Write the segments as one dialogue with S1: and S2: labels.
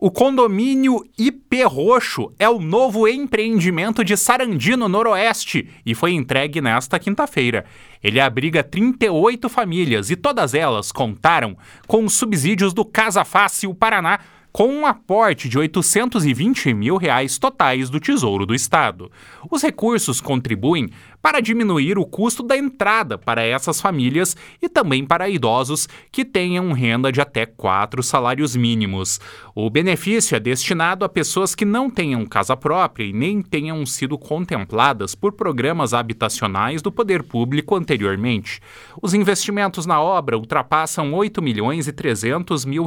S1: O condomínio IP Roxo é o novo empreendimento de Sarandi, no Noroeste, e foi entregue nesta quinta-feira. Ele abriga 38 famílias e todas elas contaram com os subsídios do Casa Fácil Paraná, com um aporte de R$ 820 mil totais do Tesouro do Estado. Os recursos contribuem para diminuir o custo da entrada para essas famílias e também para idosos que tenham renda de até 4 salários mínimos. O benefício é destinado a pessoas que não tenham casa própria e nem tenham sido contempladas por programas habitacionais do poder público anteriormente. Os investimentos na obra ultrapassam R$ 8.300 mil.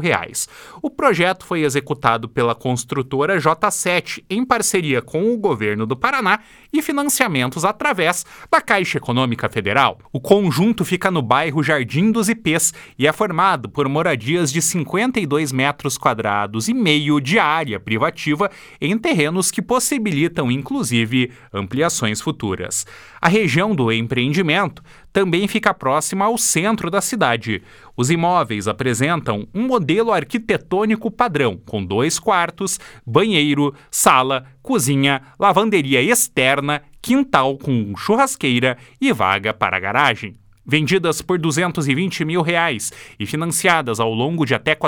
S1: O projeto foi executado pela construtora J7 em parceria com o governo do Paraná e financiamentos através da Caixa Econômica Federal. O conjunto fica no bairro Jardim dos Ipês e é formado por moradias de 52 metros quadrados e meio de área privativa em terrenos que possibilitam, inclusive, ampliações futuras. A região do empreendimento também fica próxima ao centro da cidade. Os imóveis apresentam um modelo arquitetônico padrão, com 2 quartos, banheiro, sala, cozinha, lavanderia externa, quintal com churrasqueira e vaga para garagem. Vendidas por R$ 220 mil e financiadas ao longo de até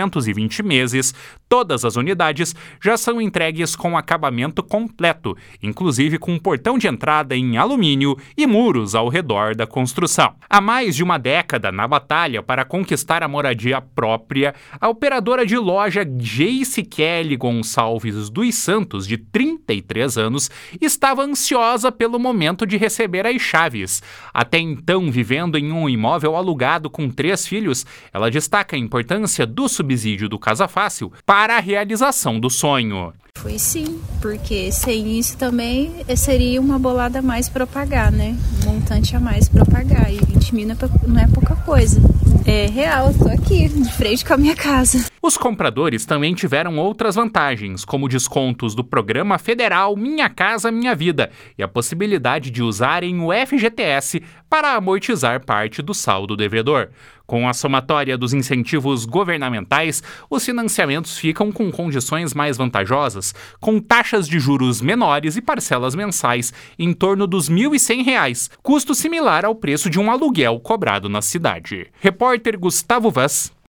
S1: 420 meses, todas as unidades já são entregues com acabamento completo, inclusive com um portão de entrada em alumínio e muros ao redor da construção. Há mais de uma década na batalha para conquistar a moradia própria, a operadora de loja Geice Kelly Gonçalves dos Santos, de 33 anos, estava ansiosa pelo momento de receber as chaves. Até então, vivendo em um imóvel alugado com 3 filhos, ela destaca a importância do subsídio do Casa Fácil para a realização do sonho.
S2: Foi sim, porque sem isso também seria uma bolada a mais para pagar, né? Um montante a mais para pagar, e 20 mil não é pouca coisa. É real, eu tô aqui, de frente com a minha casa.
S1: Os compradores também tiveram outras vantagens, como descontos do Programa Federal Minha Casa Minha Vida e a possibilidade de usarem o FGTS para amortizar parte do saldo devedor. Com a somatória dos incentivos governamentais, os financiamentos ficam com condições mais vantajosas, com taxas de juros menores e parcelas mensais em torno dos R$ 1.100, custo similar ao preço de um aluguel cobrado na cidade. Repórter Gustavo Vaz.